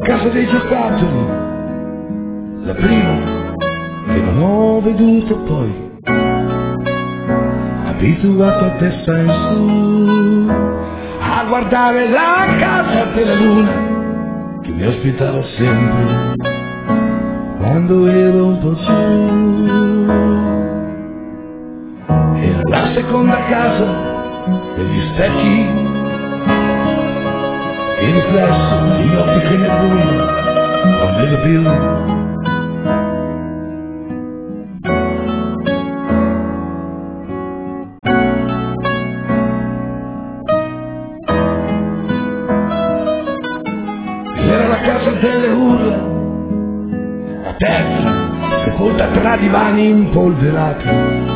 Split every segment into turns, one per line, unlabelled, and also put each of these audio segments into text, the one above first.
casa dei giocattoli, la prima che non ho veduto poi, abituato a testa in su a guardare la casa della luna che mi ospitava sempre quando ero un po' giù. Era la seconda casa degli specchi, il riflesso degli occhi che nel buio non vedo più. Era la casa delle urla, a terra, sepolta tra divani impolverati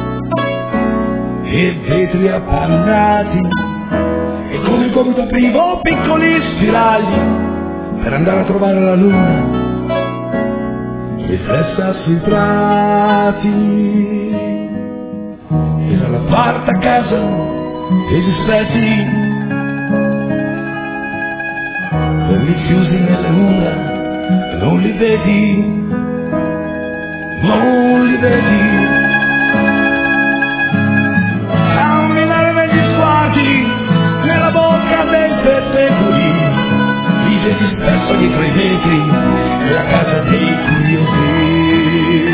e vetri appannati, e con il gomito aprivo piccoli spiragli per andare a trovare la luna riflessa sui prati. Era la quarta casa degli specchi, quelli chiusi nelle mura e non li vedi, non li vedi. Camminare negli sguardi, nella bocca dei pettegoli, vivedi spesso dietro i vetri la casa dei curiosi.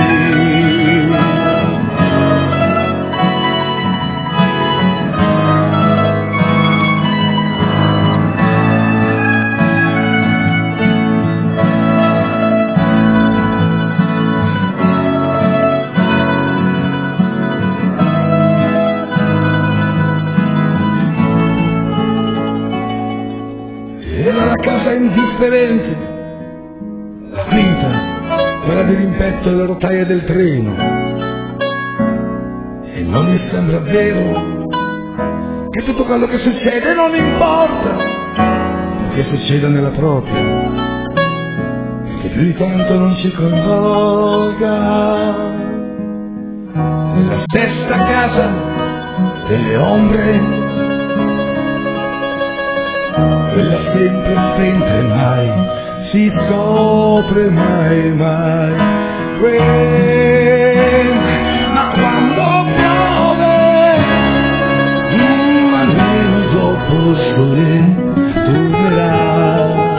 Era la casa indifferente, la quinta, quella dell'impetto alle rotaie del treno. E non mi sembra vero che tutto quello che succede non importa, perché succeda nella propria, e che più di tanto non ci coinvolga. Nella stessa casa delle ombre, quella sempre spenta e mai si scopre mai, mai. Ma quando piove, almeno dopo il sole tornerà.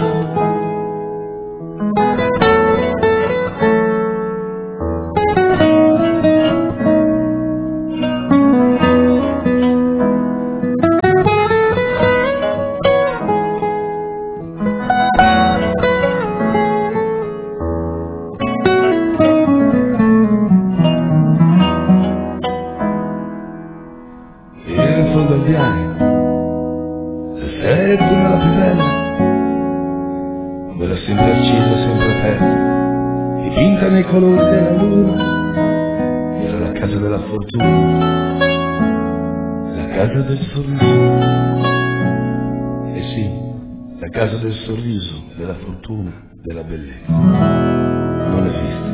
In fondo al viale, la fredda nella più bella, quella sempre accesa, sempre aperta, dipinta nei colori della luna. Era la casa della fortuna, la casa del sorriso. Eh sì, la casa del sorriso, della fortuna, della bellezza. Non esiste.